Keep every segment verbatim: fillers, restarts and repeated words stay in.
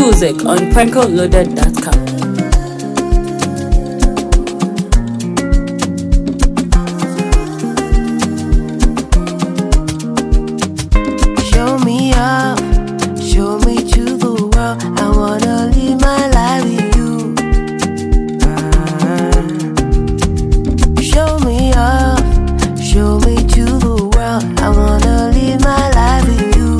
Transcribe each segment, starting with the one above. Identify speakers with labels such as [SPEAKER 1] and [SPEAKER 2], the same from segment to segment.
[SPEAKER 1] Music on prankle loaded dot com.
[SPEAKER 2] Show me up, show me to the world. I wanna live my life with you. Uh, show me up, show me to the world. I wanna live my life with you.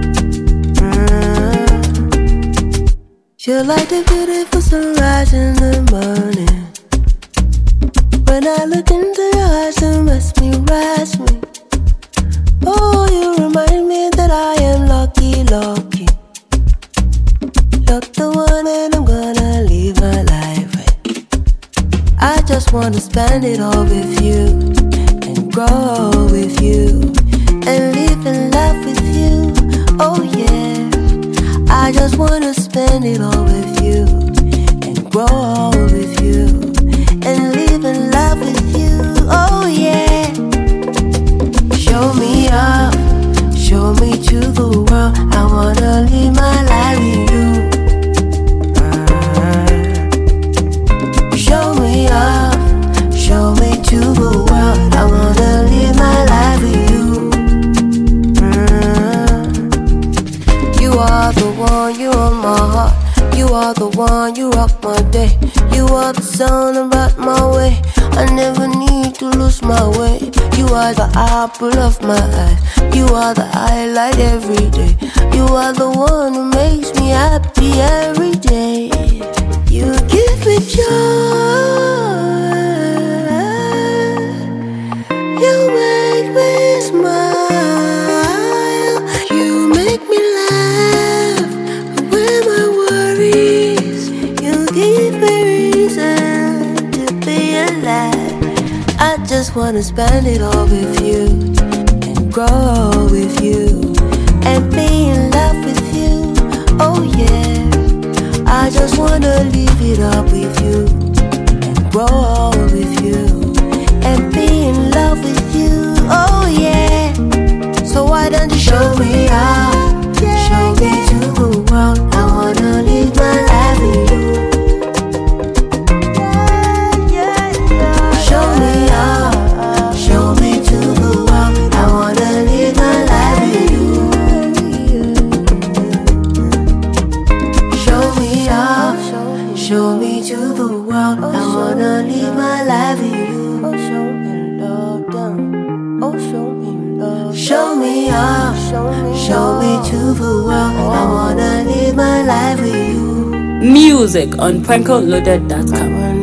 [SPEAKER 2] Uh, you're like the beautiful sunrise in the morning. When I look into your eyes, you mesmerize me. Oh, you remind me that I am lucky, lucky. You're the one and I'm gonna live my life with. I just wanna spend it all with you, and grow with you, and live in love with you. Oh yeah, I just wanna spend it all with you, and grow with you, and live in love with you. Oh yeah. Show me up, show me to the world. I wanna live my life with you. Uh, show me up, show me to the world. I wanna live my life with you. Uh, you are the one, you are my heart. You are the one, you rock my day. You are the sun about my way. I never need to lose my way. You are the apple of my eye. You are the highlight every day. You are the one who makes me happy every day. You give me joy. You make me smile. You make me laugh away my worries. You give me reason to be alive. I just wanna spend it all with you, and grow with you, and be in love with you. Oh yeah, I just wanna live it up with you, and grow with you, and be in love with you. Oh yeah. So why don't you show me out, show me to the world. I wanna live my life with you. Show me out, show me to the world. I wanna live my life with you. Show me out, show me to the world. I wanna live my life with you. Oh, show me love, down. Oh, show me love. Show me out, show me to the world. I wanna live my life with you.
[SPEAKER 1] Music on prankle loaded dot com.